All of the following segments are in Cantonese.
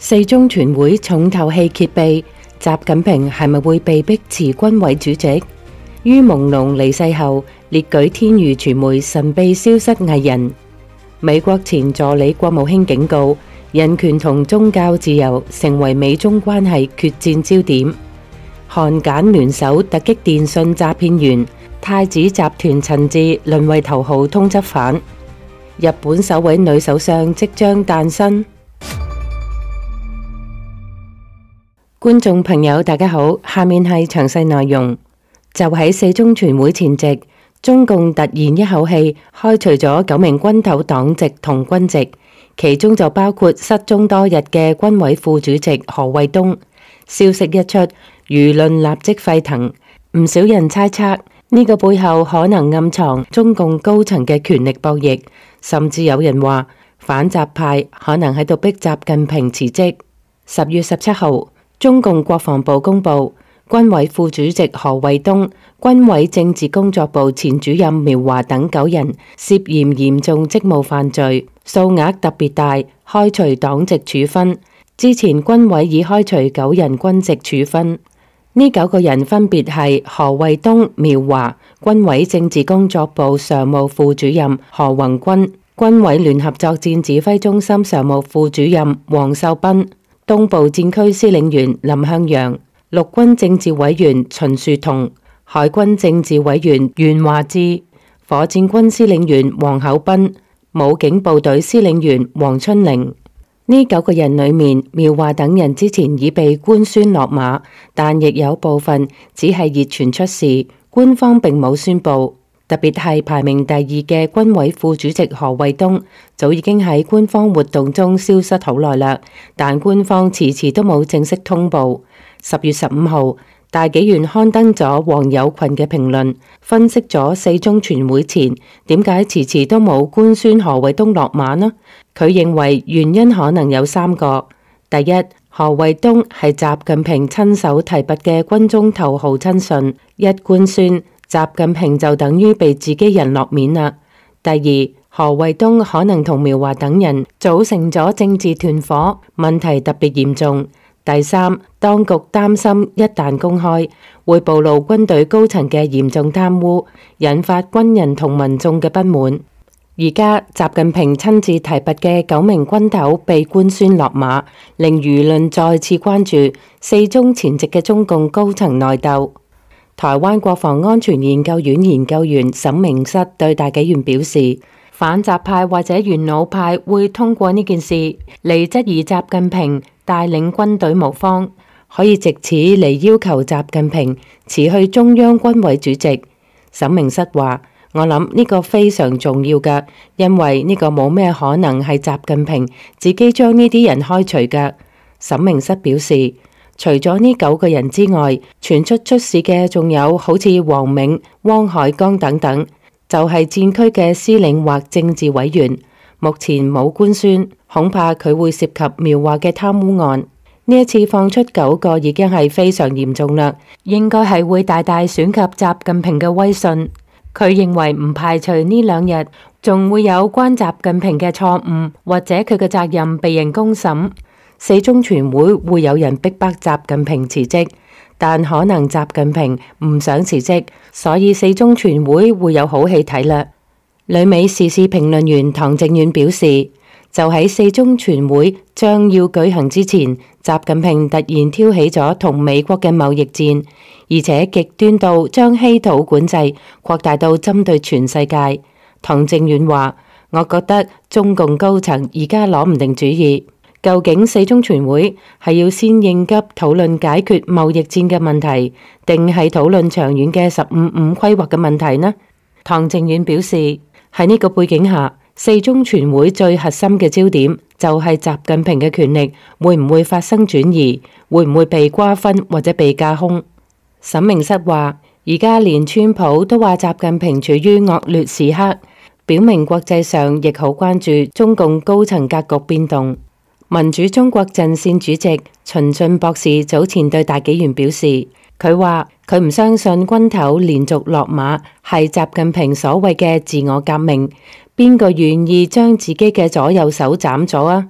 四中全會重頭戲揭秘，習近平係咪會被逼辭軍委主席？於朦朧離世後，列舉天娛傳媒神秘消失藝人。美國前助理國務卿警告，人權同宗教自由成為美中關係決戰焦點。韓柬聯手突擊電信詐騙員，太子集團陳志淪為頭號通緝犯。日本首位女首相即將誕生。觀眾朋友大家好，下面係詳細內容。就喺四中全會前夕，中共突然一口氣開除咗9名軍頭黨籍同軍籍，其中就包括失蹤多日嘅軍委副主席何衛東。消息一出，輿論立即沸騰，唔少人猜測呢個背後可能暗藏中共高層嘅權力博弈，甚至有人話反習派可能喺度逼習近平辭職。10月17號，中共國防部公布，軍委副主席何衛東、軍委政治工作部前主任苗華等9人涉嫌嚴重職務犯罪，數額特別大，開除黨籍處分。之前軍委已開除9人軍籍處分。呢9個人分別係何衛東、苗華、軍委政治工作部常務副主任何宏軍、軍委聯合作戰指揮中心常務副主任黃秀斌、東部戰區司令員林向陽、陸軍政治委員秦樹彤、海軍政治委員袁華智、火箭軍司令員黃厚斌、武警部隊司令員黃春玲。呢9個人裏面，苗華等人之前已被官宣落馬，但亦有部分只係熱傳出事，官方並冇宣布。特別係排名第2嘅軍委副主席何衛東，早已經喺官方活動中消失好耐啦，但官方遲遲都冇正式通報。10月15號，大紀元刊登咗黃友群嘅評論，分析咗四中全會前點解遲遲都冇官宣何衛東落馬呢？佢認為原因可能有3個。第一，何衛東係習近平親手提拔嘅軍中頭號親信，一官宣，習近平就等於被自己人落面啦。第二，何衛東可能同苗華等人組成咗政治團夥，問題特別嚴重。第三，當局擔心一旦公開，會暴露軍隊高層嘅嚴重貪污，引發軍人同民眾嘅不滿。而家習近平親自提拔嘅9名軍頭被官宣落馬，令輿論再次關注四中前夕嘅中共高層內鬥。台灣國防安全研究院研究員沈明室對大紀元表示，反習派或者元老派會通過呢件事嚟質疑習近平帶領軍隊無方，可以借此嚟要求習近平辭去中央軍委主席。沈明室話，我諗呢個非常重要㗎，因為呢個冇咩可能係習近平自己將呢啲人開除㗎。沈明室表示，除咗呢9個人之外，傳出事嘅仲有好似王明、汪海剛等等，就係戰區嘅司令或政治委員，目前冇官宣，恐怕佢會涉及苗華嘅貪污案。呢一次放出9個已經係非常嚴重啦，應該係會大大損及習近平嘅威信。佢認為唔排除呢2日仲會有關習近平嘅錯誤或者佢嘅責任被人公審。四中全會會有人逼迫習近平辭職，但可能習近平唔想辭職，所以四中全會會有好戲睇啦。旅美時事評論員唐正遠表示，就喺四中全會將要舉行之前，習近平突然挑起咗同美國嘅貿易戰，而且極端到將稀土管制擴大到針對全世界。唐正遠話，我覺得中共高層而家攞唔定主意。究竟四中全會係要先應急討論解決貿易戰嘅問題，定係討論長遠嘅15+5規劃嘅問題呢？唐正遠表示，喺呢個背景下，四中全會最核心嘅焦點就係習近平嘅權力會唔會發生轉移，會唔會被瓜分或者被架空。沈明室話，而家連川普都話習近平處於惡劣時刻，表明國際上亦好關注中共高層格局變動。民主中國陣線主席秦進博士早前對大紀元表示，佢話佢唔相信軍頭連續落馬係習近平所謂嘅自我革命，邊個願意將自己嘅左右手斬咗啊？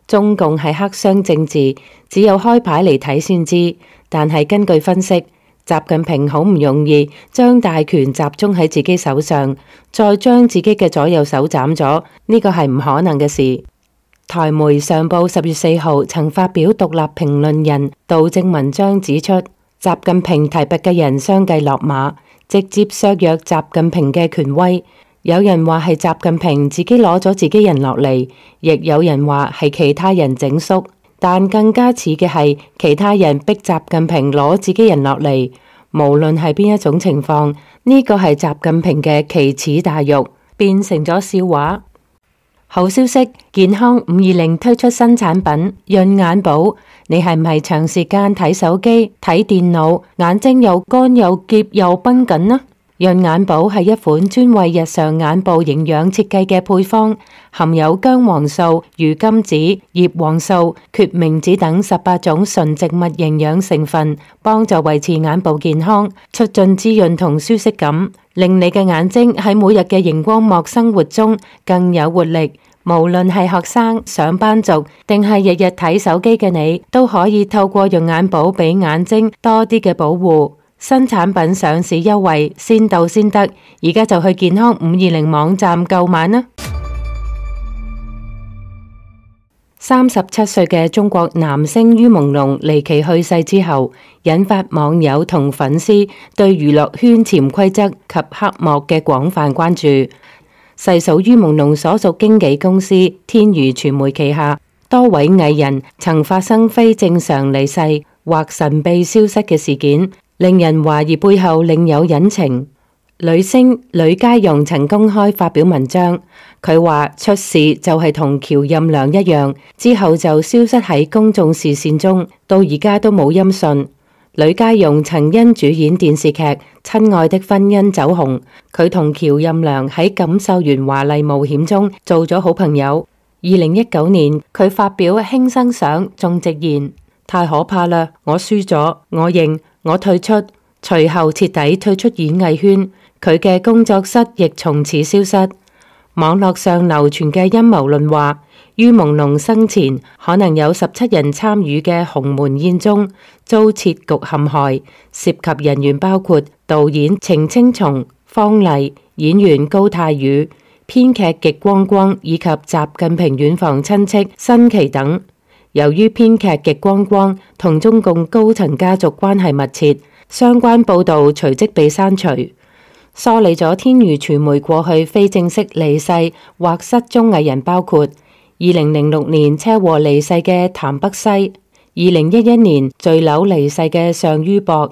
中共係黑箱政治，只有開牌嚟睇先知。但係根據分析，習近平好唔容易將大權集中喺自己手上，再將自己嘅左右手斬咗，呢個係唔可能嘅事。台媒上報10月4號曾發表獨立評論人杜正文章指出，習近平提拔嘅人相繼落馬，直接削弱習近平嘅權威。有人話係習近平自己攞咗自己人落嚟，亦有人話係其他人整肅。但更加似嘅係其他人逼習近平攞自己人落嚟，無論係邊一種情況，呢個係習近平嘅奇恥大辱，變成咗笑話。好消息，健康520推出新產品潤眼寶。你係唔係長時間睇手機、睇電腦，眼睛又乾又澀又繃緊呢？潤眼寶係一款專為日常眼部營養設計嘅配方，含有薑黃素、魚甘子、葉黃素、決明子等18種純植物營養成分，幫助維持眼部健康，促進滋潤同舒適感，令你嘅眼睛喺每日嘅熒光幕生活中更有活力。無論係學生、上班族，定係日日睇手機嘅你，都可以透過潤眼寶俾眼睛多啲嘅保護。新產品上市優惠，先到先得，而家就去健康520網站購買啦。37歲嘅中國男星于朦朧離奇去世之後，引發網友同粉絲對娛樂圈潛規則及黑幕嘅廣泛關注。細數于朦朧所屬經紀公司天娛傳媒旗下多位藝人曾發生非正常離世或神秘消失嘅事件，令人懷疑背後另有隱情。女星呂佳容曾公開發表文章，佢話出事就係同喬任梁一樣，之後就消失喺公眾視線中，到而家都冇音訊。呂佳容曾因主演電視劇《親愛的婚姻》走紅，佢同喬任梁喺《錦繡園華麗冒險》中做咗好朋友。2019年，佢發表輕生相，仲直言：太可怕啦！我輸咗，我認，我退出。隨後徹底退出演藝圈，佢嘅工作室亦從此消失。網絡上流傳嘅陰謀論話，于朦朧生前可能有17人參與嘅鴻門宴中遭設局陷害，涉及人員包括導演程青松、方麗、演員高泰宇、編劇極光光以及習近平遠房親戚新奇等。由於編劇極光光同中共高層家族關係密切，相關報導隨即被刪除，梳理咗天娛傳媒過去非正式離世或失蹤藝人，包括2006年車禍離世嘅譚北西，2011年墜樓離世嘅尚于博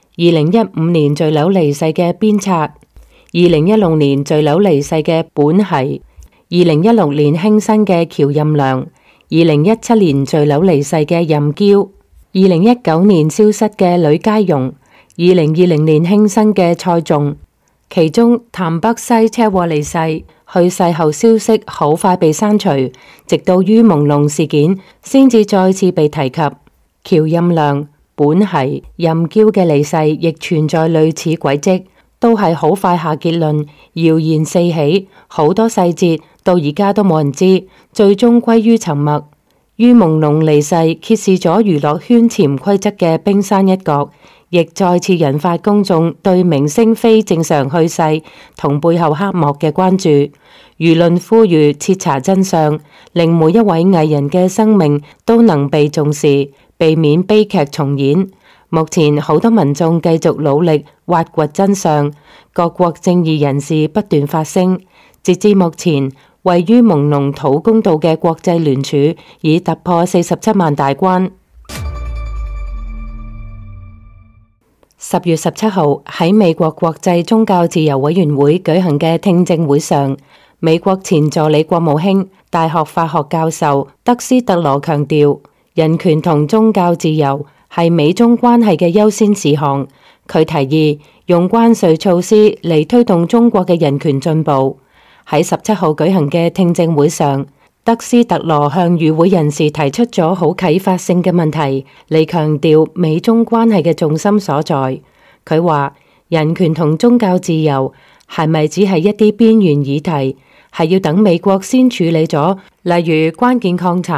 ，2015年墜樓離世嘅邊策，2016年墜樓離世嘅本兮，2016年輕生嘅喬任梁，2017年墜樓離世嘅任嬌，2019年消失嘅呂佳容，2020年輕生嘅蔡仲。其中譚北西車禍離世，去世後消息好快被刪除，直到于朦朧事件先至再次被提及。喬任梁、本兮、任嬌嘅離世亦存在類似軌跡，都係好快下結論，謠言四起，好多細節到而家都冇人知，最終歸於沉默。于朦朧離世揭示咗娛樂圈潛規則嘅冰山一角，亦再次引發公眾對明星非正常去世同背後黑幕嘅關注。輿論呼籲徹查真相，令每一位藝人嘅生命都能被重視，避免悲劇重演。目前好多民眾繼續努力挖掘真相，各國正義人士不斷發聲。截至目前，為于朦朧討公道嘅國際聯署已突破47萬大關。10月17號喺美國國際宗教自由委員會舉行嘅聽證會上，美國前助理國務卿、大學法學教授德斯特羅強調，人權同宗教自由係美中關係嘅優先事項。佢提議用關稅措施嚟推動中國嘅人權進步。喺17號舉行嘅聽證會上，德斯特羅向與會人士提出咗好啟發性嘅問題，嚟強調美中關係嘅重心所在。佢話人權同宗教自由係咪只係一啲邊緣議題，係要等美國先處理咗，例如關鍵礦產、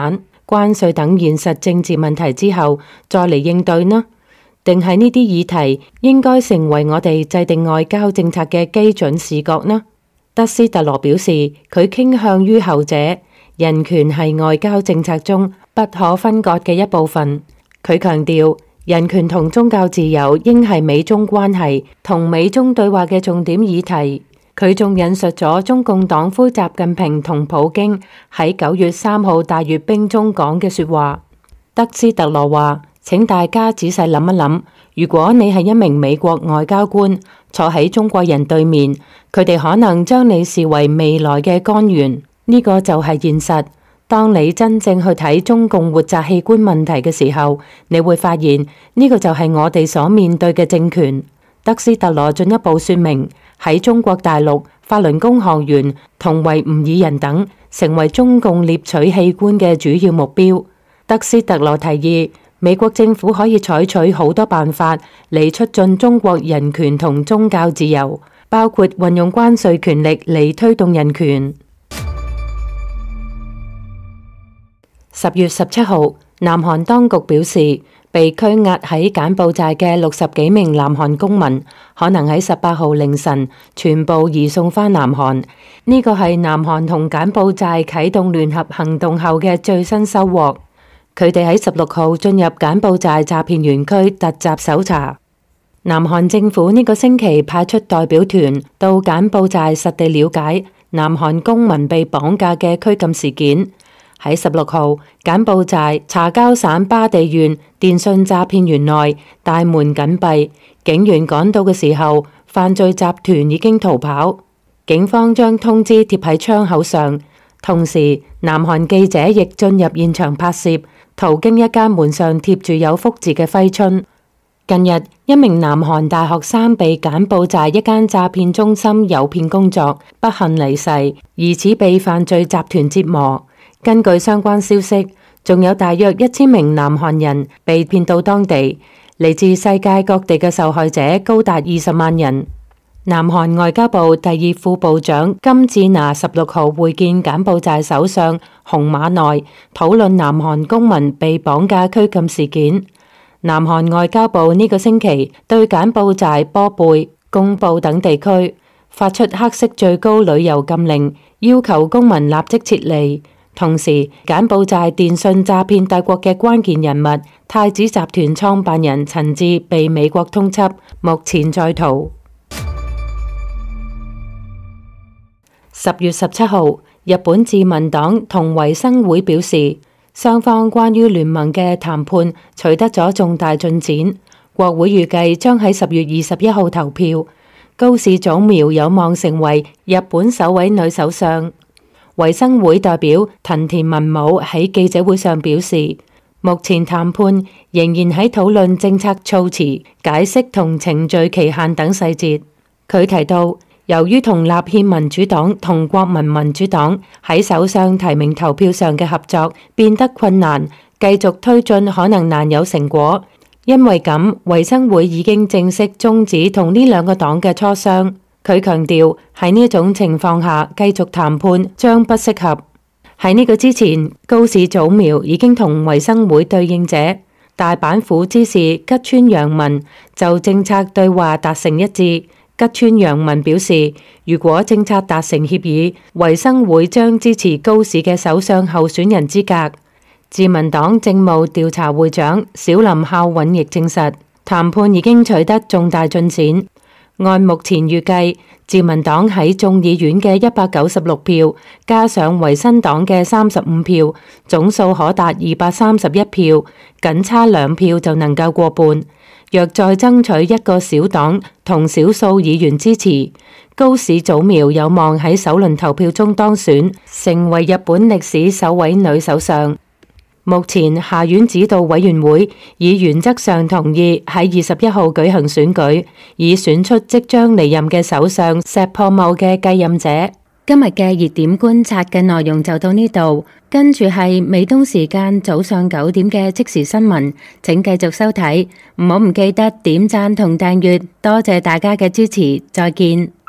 關稅等現實政治問題之後再嚟應對呢？定係呢啲議題應該成為我哋制定外交政策嘅基準視角呢？德斯特羅表示，佢傾向於後者，人權係外交政策中不可分割嘅一部分。佢強調，人權同宗教自由應係美中關係同美中對話嘅重點議題。佢仲引述咗中共黨魁習近平同普京喺9月3號大閱兵中講嘅說話。德斯特羅話，請大家仔細諗一諗，如果你係一名美國外交官，坐喺中國人對面，佢哋可能將你視為未來嘅干員。呢個就係現實。當你真正去睇中共活摘器官問題嘅時候，你會發現呢個就係我哋所面對嘅政權。德斯特羅進一步說明，喺中國大陸，法輪功學員同維吾爾人等成為中共獵取器官嘅主要目標。德斯特羅提議，美國政府可以採取好多辦法嚟促進中國人權同宗教自由，包括運用關稅權力嚟推動人權。10月17號，南韓當局表示，被拘押喺柬埔寨嘅60幾名南韓公民，可能喺18號凌晨全部移送返南韓。呢個係南韓同柬埔寨啟動聯合行動後嘅最新收穫。佢哋喺16號進入柬埔寨詐騙園區突襲搜查。南韓政府呢個星期派出代表團到柬埔寨實地了解南韓公民被綁架嘅拘禁事件。喺16號，柬埔寨查交省巴地縣電信詐騙園內大門緊閉，警員趕到嘅時候，犯罪集團已經逃跑。警方將通知貼喺窗口上，同時南韓記者亦進入現場拍攝，途經一間門上貼住有福字嘅揮春。近日，一名南韓大學生被柬埔寨一間詐騙中心誘騙工作，不幸離世，疑似被犯罪集團折磨。根據相關消息，仲有大約1000名南韓人被騙到當地，嚟自世界各地嘅受害者高達20萬人。南韓外交部第2副部長金智拿16號會見柬埔寨首相洪馬內，討論南韓公民被綁架拘禁事件。南韓外交部呢個星期對柬埔寨、波貝、貢布等地區發出黑色最高旅遊禁令，要求公民立即撤離。同時，柬埔寨電信詐騙帝國嘅關鍵人物太子集團創辦人陳志被美國通緝，目前在逃。10月17號，日本自民黨同維新會表示，雙方關於聯盟嘅談判取得咗重大進展，國會預計將喺10月21號投票。高市早苗有望成為日本首位女首相。維新會代表藤田文武喺記者會上表示，目前談判仍然喺討論政策措辭、解釋同程序期限等細節。佢提到，由於同立憲民主黨同國民民主黨喺首相提名投票上嘅合作變得困難，繼續推進可能難有成果。因為咁，維新會已經正式終止同呢兩個黨嘅磋商。佢強調喺呢種情況下繼續談判將不適合。喺呢個之前，高市早苗已經同維新會對應者大阪府知事吉川陽文就政策對話達成一致。吉川陽文表示，如果政策達成協議，維新會將支持高市嘅首相候選人資格。自民黨政務調查會長小林孝允亦證實，談判已經取得重大進展。按目前預計，自民黨喺眾議院嘅196票，加上維新黨嘅35票，總數可達231票，僅差2票就能夠過半。若再爭取一個小黨同少數議員支持，高市早苗有望喺首輪投票中當選，成為日本歷史首位女首相。目前下院指導委員會已原則上同意喺21號舉行選舉，以選出即將離任嘅首相石破茂嘅繼任者。今日嘅熱點觀察嘅內容就到呢度，跟住係美東時間早上9點嘅即時新聞，請繼續收睇，唔記得點讚同訂閱，多謝大家嘅支持，再見。